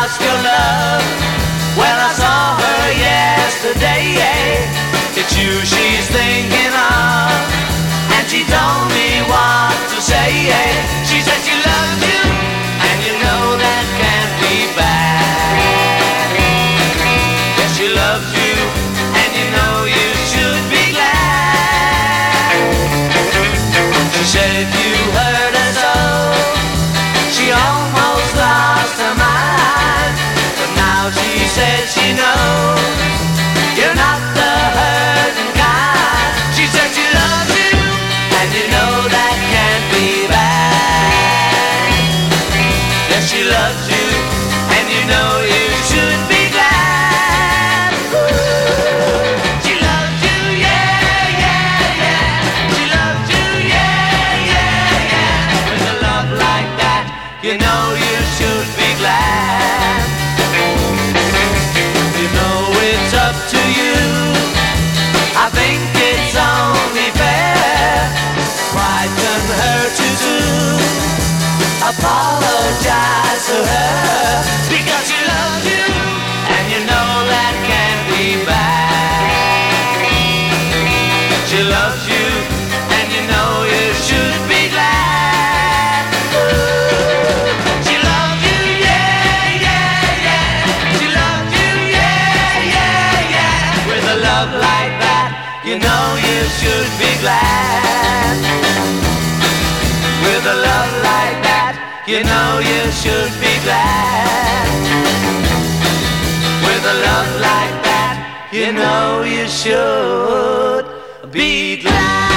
lost your love. Well, I saw her yesterday. It's you she's thinking of, and she told me what to say. She said she loves you, and you know that can't be bad. Yes, she loves you, and you know you should be glad. She said you hurt her so, she almost lost her mind. But now she says she knows you're not the hurting kind. She said she loves you, and you know that can't be bad. Yes, she loves you, and you know you should be glad. She loves you, yeah, yeah, yeah. She loves you, yeah, yeah, yeah. With a love like that, you know you should be glad. You know it's up to you. I think it's only fair. Why couldn't hurt you too? Apologize to her, because she loves you, and you know that can't be bad. She loves you, and you know you should be glad. She loves you, yeah, yeah, yeah. She loves you, yeah, yeah, yeah. With a love like that, you know you should be glad. With a love like that, you know you should be glad. With a love like that, you know you should be glad.